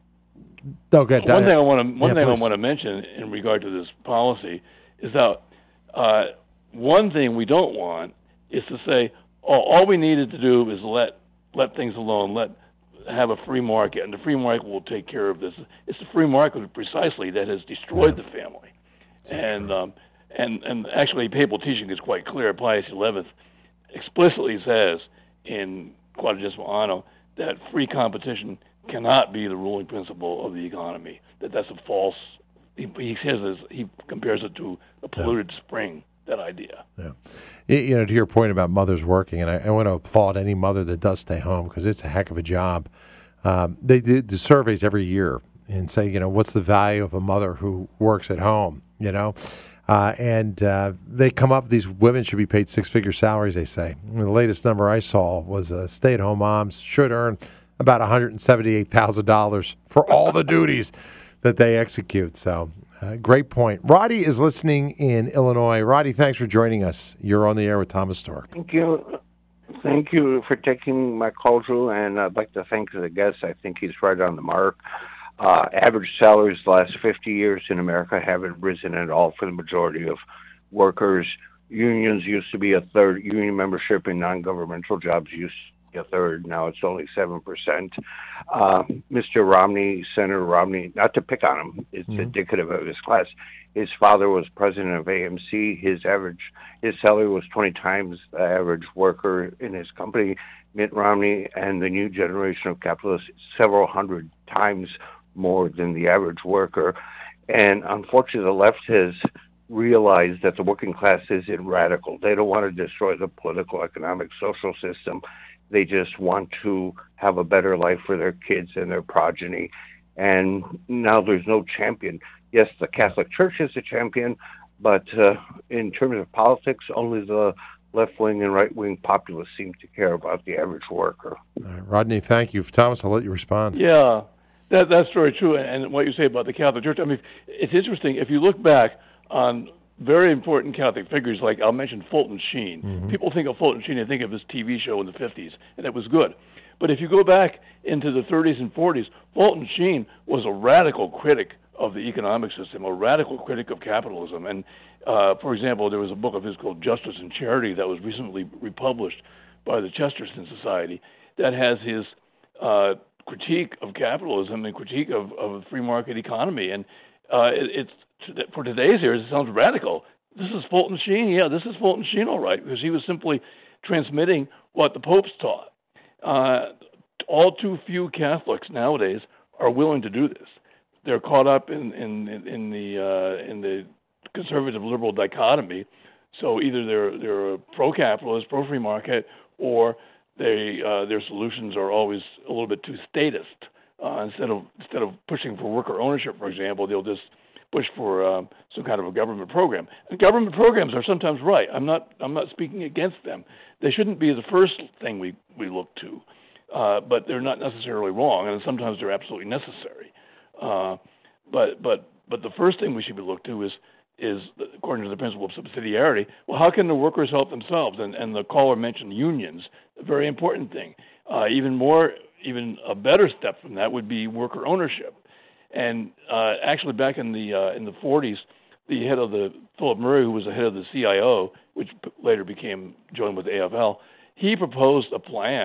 okay, one thing I want to one yeah, thing please. I want to mention in regard to this policy is that uh, one thing we don't want is to say, oh, all we needed to do is let let things alone, let have a free market, and the free market will take care of this. It's the free market precisely that has destroyed yeah. the family. And um, and and actually, papal teaching is quite clear. Pius the eleventh explicitly says in Quadragesimo Anno that free competition cannot be the ruling principle of the economy. That that's a false. He, he says this, he compares it to a polluted yeah. spring. That idea. Yeah, you know, to your point about mothers working, and I, I want to applaud any mother that does stay home because it's a heck of a job. Um, they do the surveys every year and say, you know, what's the value of a mother who works at home? You know, uh, and uh, they come up. These women should be paid six-figure salaries. They say. And the latest number I saw was uh, stay-at-home moms should earn about one hundred seventy-eight thousand dollars for all the duties that they execute. So. Uh, great point. Roddy is listening in Illinois. Roddy, thanks for joining us. You're on the air with Thomas Stork. Thank you. Thank you for taking my call, Drew, and I'd like to thank the guest. I think he's right on the mark. Uh, average salaries the last fifty years in America haven't risen at all for the majority of workers. Unions used to be a third. Union membership in non-governmental jobs used to be a third. Now it's only seven percent. Uh, Mister Romney, Senator Romney, not to pick on him, it's mm-hmm. indicative of his class. His father was president of A M C. His average, his salary was twenty times the average worker in his company. Mitt Romney and the new generation of capitalists, several hundred times more than the average worker. And unfortunately, the left has realized that the working class isn't radical. They don't want to destroy the political, economic, social system. They just want to have a better life for their kids and their progeny. And now there's no champion. Yes, the Catholic Church is a champion, but uh, in terms of politics, only the left-wing and right-wing populists seem to care about the average worker. All right, Rodney, thank you. Thomas, I'll let you respond. Yeah, that, that's very true. And what you say about the Catholic Church, I mean, it's interesting. If you look back on very important Catholic figures, like I'll mention Fulton Sheen. Mm-hmm. People think of Fulton Sheen and think of his T V show in the fifties, and it was good. But if you go back into the thirties and forties, Fulton Sheen was a radical critic of the economic system, a radical critic of capitalism. And, uh, for example, there was a book of his called Justice and Charity that was recently republished by the Chesterton Society that has his uh, critique of capitalism and critique of, of the free market economy. And uh, it, it's for today's ears, it sounds radical. This is Fulton Sheen. Yeah, this is Fulton Sheen, all right, because he was simply transmitting what the popes taught. Uh, all too few Catholics nowadays are willing to do this. They're caught up in in in the uh, in the conservative liberal dichotomy. So either they're they're pro-capitalist, pro-free market, or they uh, their solutions are always a little bit too statist. Uh, instead of instead of pushing for worker ownership, for example, they'll just push for um, some kind of a government program. And government programs are sometimes right. I'm not I'm not speaking against them. They shouldn't be the first thing we, we look to, uh, but they're not necessarily wrong, and sometimes they're absolutely necessary. Uh, but but but the first thing we should be looked to is is according to the principle of subsidiarity. Well, how can the workers help themselves? And and the caller mentioned unions, a very important thing. Uh, even more, even a better step from that would be worker ownership. And uh, actually, back in the uh, in the forties, the head of the Philip Murray, who was the head of the C I O, which p- later became joined with the A F L, he proposed a plan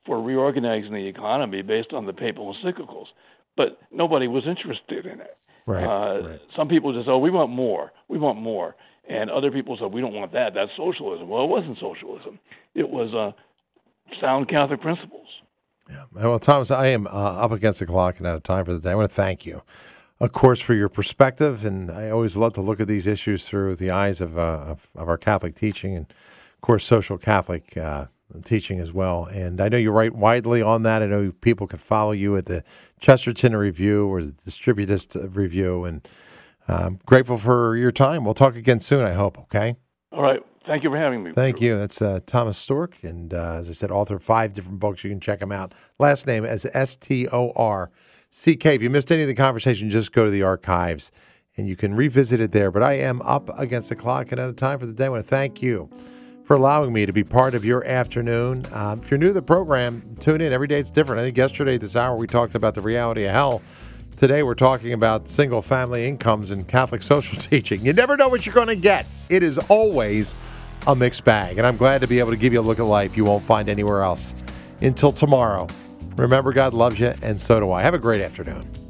for reorganizing the economy based on the papal encyclicals, but nobody was interested in it. Right, uh, right. Some people just, oh, we want more, we want more. And other people said, we don't want that, that's socialism. Well, it wasn't socialism. It was uh, sound Catholic principles. Yeah. Well, Thomas, I am uh, up against the clock and out of time for the day. I want to thank you, of course, for your perspective. And I always love to look at these issues through the eyes of, uh, of, of our Catholic teaching and, of course, social Catholic uh teaching as well. And I know you write widely on that. I know people can follow you at the Chesterton Review or the Distributist Review. And I'm grateful for your time. We'll talk again soon, I hope, okay? All right. Thank you for having me. Thank you. That's uh, Thomas Stork. And uh, as I said, author of five different books. You can check him out. Last name as S T O R C K. If you missed any of the conversation, just go to the archives and you can revisit it there. But I am up against the clock and out of time for the day. I want to thank you for allowing me to be part of your afternoon. Um, if you're new to the program, tune in. Every day it's different. I think yesterday at this hour we talked about the reality of hell. Today we're talking about single-family incomes and Catholic social teaching. You never know what you're going to get. It is always a mixed bag, and I'm glad to be able to give you a look at life you won't find anywhere else. Until tomorrow, remember God loves you, and so do I. Have a great afternoon.